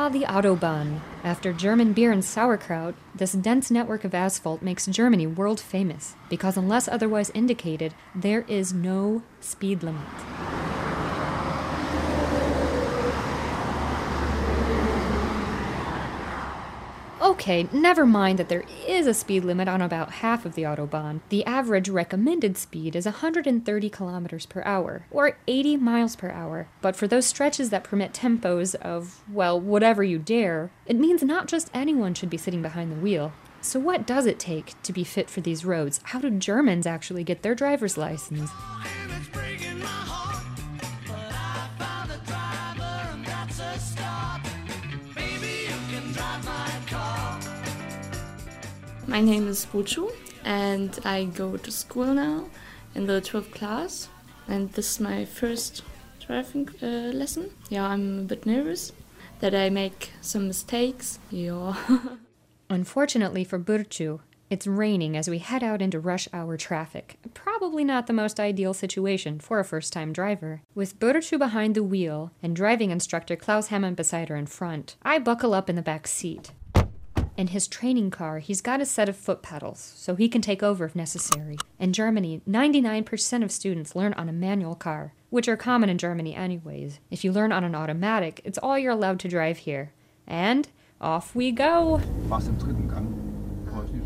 Ah, the Autobahn. After German beer and sauerkraut, this dense network of asphalt makes Germany world famous because, unless otherwise indicated, there is no speed limit. Okay, never mind that there is a speed limit on about half of the Autobahn. The average recommended speed is 130 kilometers per hour, or 80 miles per hour. But for those stretches that permit tempos of, well, whatever you dare, it means not just anyone should be sitting behind the wheel. So what does it take to be fit for these roads? How do Germans actually get their driver's license? My name is Buchu, and I go to school now in the 12th class, and this is my first driving lesson. Yeah, I'm a bit nervous that I make some mistakes. Yeah. Unfortunately for Burcu, it's raining as we head out into rush hour traffic. Probably not the most ideal situation for a first-time driver. With Burcu behind the wheel and driving instructor Klaus Hammond beside her in front, I buckle up in the back seat. In his training car, he's got a set of foot pedals, so he can take over if necessary. In Germany, 99% of students learn on a manual car, which are common in Germany anyways. If you learn on an automatic, it's all you're allowed to drive here. And off we go! Was im dritten Gang häufig.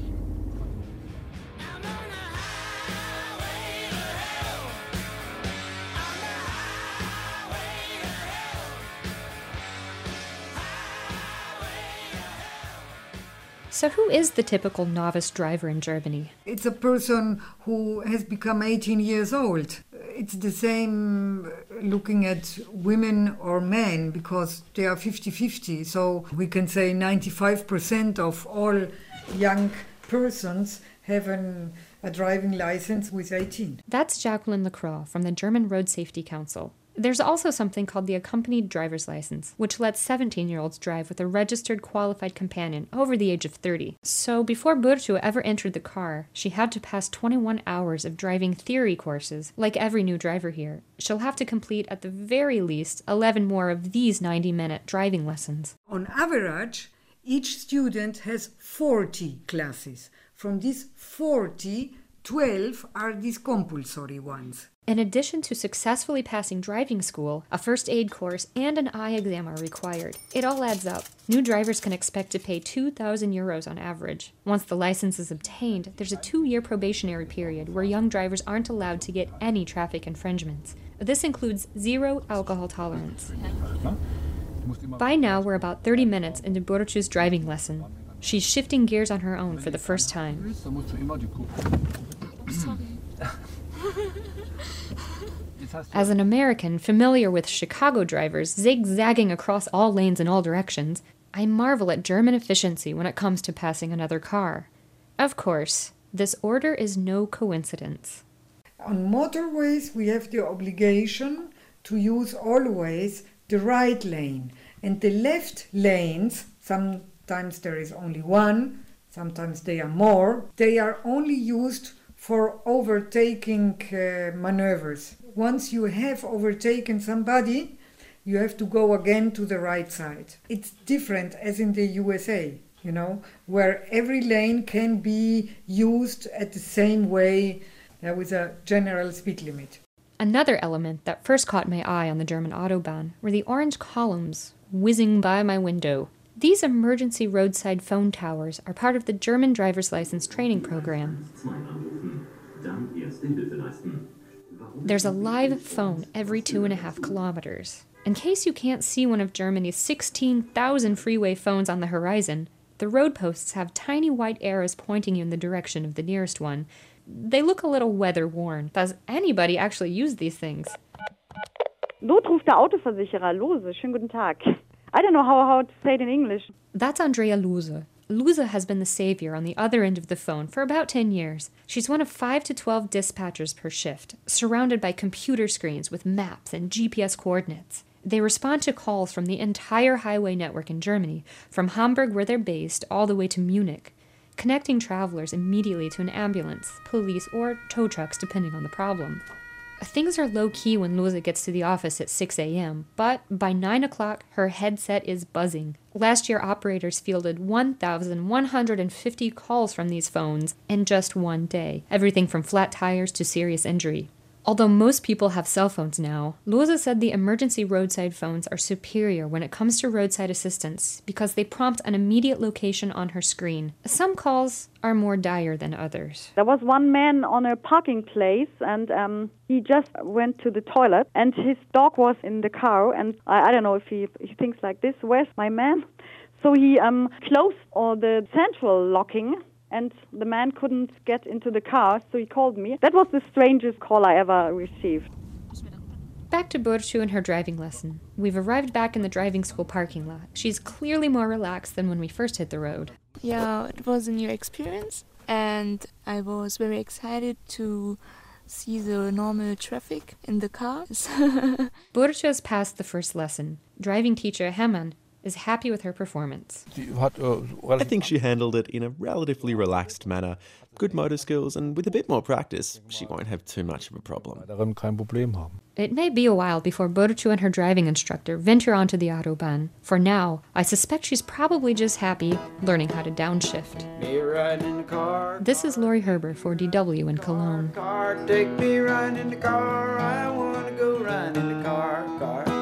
So who is the typical novice driver in Germany? It's a person who has become 18 years old. It's the same looking at women or men because they are 50-50. So we can say 95% of all young persons have a driving license with 18. That's Jacqueline Lacroix from the German Road Safety Council. There's also something called the accompanied driver's license, which lets 17-year-olds drive with a registered qualified companion over the age of 30. So before Burcu ever entered the car, she had to pass 21 hours of driving theory courses, like every new driver here. She'll have to complete at the very least 11 more of these 90-minute driving lessons. On average, each student has 40 classes. From these 40, 12 are these compulsory ones. In addition to successfully passing driving school, a first aid course and an eye exam are required. It all adds up. New drivers can expect to pay 2,000 euros on average. Once the license is obtained, there's a 2-year probationary period where young drivers aren't allowed to get any traffic infringements. This includes 0 alcohol tolerance. By now, we're about 30 minutes into Burcu's driving lesson. She's shifting gears on her own for the first time. As an American familiar with Chicago drivers zigzagging across all lanes in all directions, I marvel at German efficiency when it comes to passing another car. Of course, this order is no coincidence. On motorways, we have the obligation to use always the right lane. And the left lanes, sometimes there is only one, sometimes they are more, they are only used for overtaking maneuvers. Once you have overtaken somebody, you have to go again to the right side. It's different as in the USA, where every lane can be used at the same way with a general speed limit. Another element that first caught my eye on the German Autobahn were the orange columns whizzing by my window. These emergency roadside phone towers are part of the German driver's license training program. There's a live phone every 2.5 kilometers. In case you can't see one of Germany's 16,000 freeway phones on the horizon, the road posts have tiny white arrows pointing you in the direction of the nearest one. They look a little weather-worn. Does anybody actually use these things? Notruf der Autoversicherer, Lose. Schönen guten Tag. I don't know how to say it in English. That's Andrea Luse. Luse has been the savior on the other end of the phone for about 10 years. She's one of 5 to 12 dispatchers per shift, surrounded by computer screens with maps and GPS coordinates. They respond to calls from the entire highway network in Germany, from Hamburg where they're based all the way to Munich, connecting travelers immediately to an ambulance, police, or tow trucks depending on the problem. Things are low-key when Lose gets to the office at 6 a.m., but by 9 o'clock, her headset is buzzing. Last year, operators fielded 1,150 calls from these phones in just one day, everything from flat tires to serious injury. Although most people have cell phones now, Lose said the emergency roadside phones are superior when it comes to roadside assistance because they prompt an immediate location on her screen. Some calls are more dire than others. There was one man on a parking place, and he just went to the toilet, and his dog was in the car, and I don't know if he thinks like this, where's my man? So he closed all the central locking, and the man couldn't get into the car, so he called me. That was the strangest call I ever received. Back to Burcu and her driving lesson. We've arrived back in the driving school parking lot. She's clearly more relaxed than when we first hit the road. Yeah, it was a new experience, and I was very excited to see the normal traffic in the cars. Burcu has passed the first lesson. Driving teacher Hermann is happy with her performance. I think she handled it in a relatively relaxed manner. Good motor skills, and with a bit more practice, she won't have too much of a problem. It may be a while before Burcu and her driving instructor venture onto the Autobahn. For now, I suspect she's probably just happy learning how to downshift. This is Lori Herber for DW in Cologne. Take me riding in the car, I want to go riding in the car.